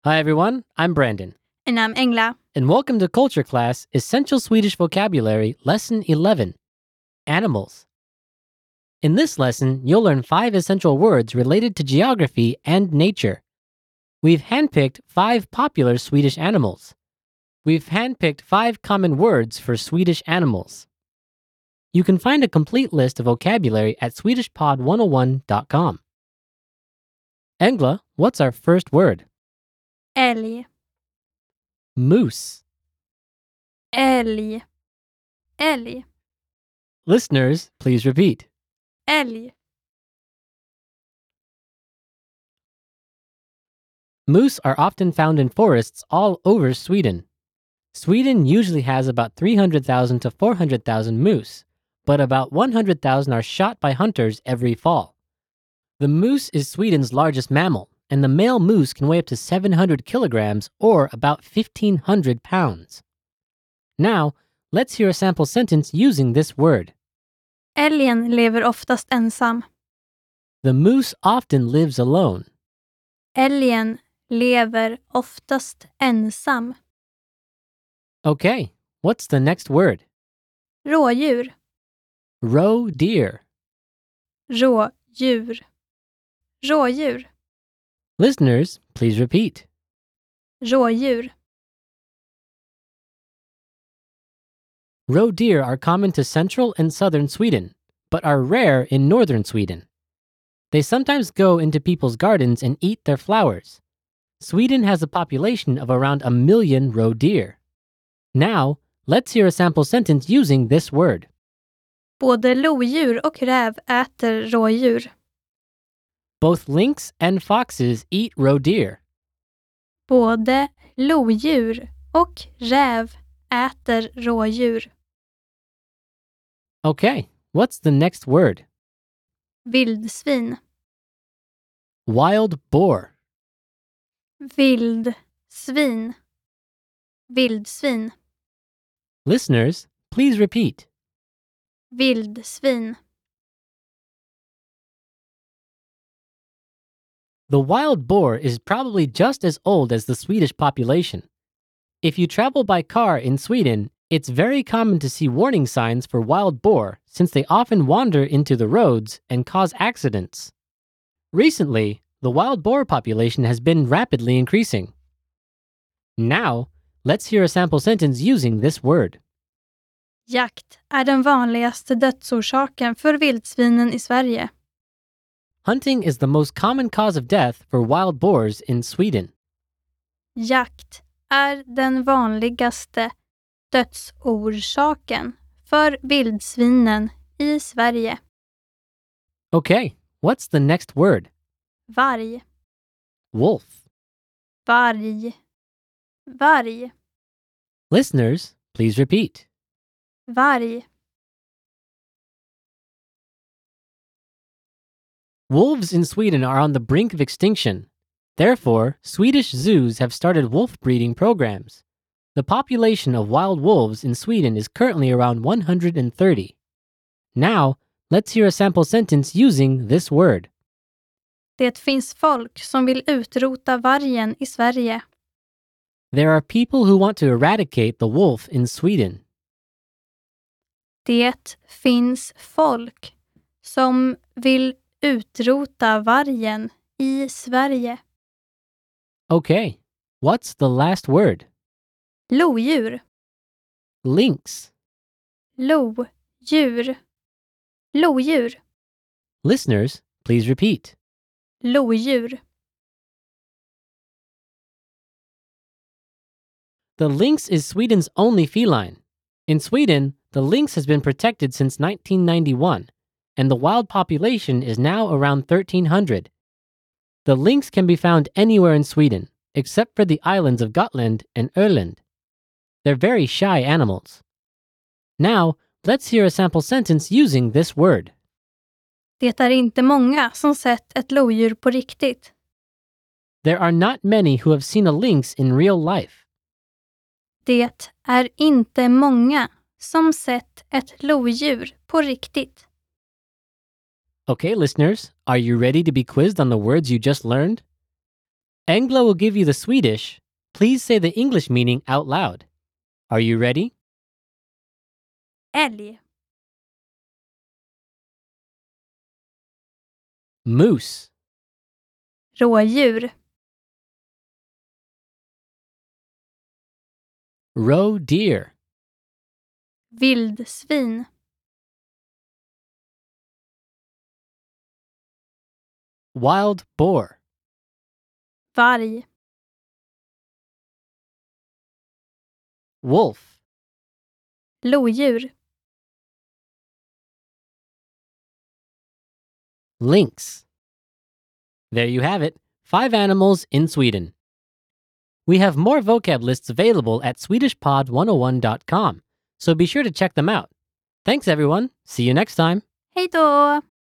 Hi everyone, I'm Brandon. And I'm Engla. And welcome to Culture Class, Essential Swedish Vocabulary, Lesson 11, Animals. In this lesson, you'll learn 5 essential words related to geography and nature. We've handpicked 5 popular Swedish animals. We've handpicked 5 common words for Swedish animals. You can find a complete list of vocabulary at swedishpod101.com. Engla, what's our first word? Älg, Moose. älg, älg, Listeners, please repeat. älg, Moose are often found in forests all over Sweden. Sweden usually has about 300,000 to 400,000 moose, but about 100,000 are shot by hunters every fall. The moose is Sweden's largest mammal, and the male moose can weigh up to 700 kilograms or about 1,500 pounds. Now, let's hear a sample sentence using this word. Älgen lever oftast ensam. The moose often lives alone. Älgen lever oftast ensam. Okay, what's the next word? Rådjur, Roe deer. rådjur, rådjur, Listeners, please repeat. rådjur. Roe deer are common to central and southern Sweden, but are rare in northern Sweden. They sometimes go into people's gardens and eat their flowers. Sweden has a population of around 1 million roe deer. Now, let's hear a sample sentence using this word. Både lodjur och räv äter rådjur. Both lynx and foxes eat roe deer. Både lodjur och räv äter rådjur. Okay, what's the next word? Vildsvin, Wild boar. vildsvin, vildsvin, Listeners, please repeat. vildsvin. The wild boar is probably just as old as the Swedish population. If you travel by car in Sweden, it's very common to see warning signs for wild boar since they often wander into the roads and cause accidents. Recently, the wild boar population has been rapidly increasing. Now, let's hear a sample sentence using this word. Jakt är den vanligaste dödsorsaken för vildsvinen i Sverige. Hunting is the most common cause of death for wild boars in Sweden. Jakt är den vanligaste dödsorsaken för vildsvinen i Sverige. Okay, what's the next word? Varg, Wolf. varg, varg, Listeners, please repeat. varg. Wolves in Sweden are on the brink of extinction. Therefore, Swedish zoos have started wolf breeding programs. The population of wild wolves in Sweden is currently around 130. Now, let's hear a sample sentence using this word. Det finns folk som vill utrota vargen i Sverige. There are people who want to eradicate the wolf in Sweden. Det finns folk som vill utrota vargen i Sverige. Okay, what's the last word? Lodjur, Lynx. lodjur, lodjur, Listeners, please repeat. lodjur. The lynx is Sweden's only feline. In Sweden, the lynx has been protected since 1991, and the wild population is now around 1,300. The lynx can be found anywhere in Sweden, except for the islands of Gotland and Öland. They're very shy animals. Now, let's hear a sample sentence using this word. Det är inte många som sett ett lodjur på riktigt. There are not many who have seen a lynx in real life. Det är inte många som sett ett lodjur på riktigt. Okay, listeners, are you ready to be quizzed on the words you just learned? Engla will give you the Swedish. Please say the English meaning out loud. Are you ready? Älg. Moose. Rådjur. Roe deer. Vildsvin. Wild boar. Varg. Wolf. Lodjur. Lynx. There you have it, 5 animals in Sweden. We have more vocab lists available at swedishpod101.com, so be sure to check them out. Thanks everyone. See you next time. Hej då!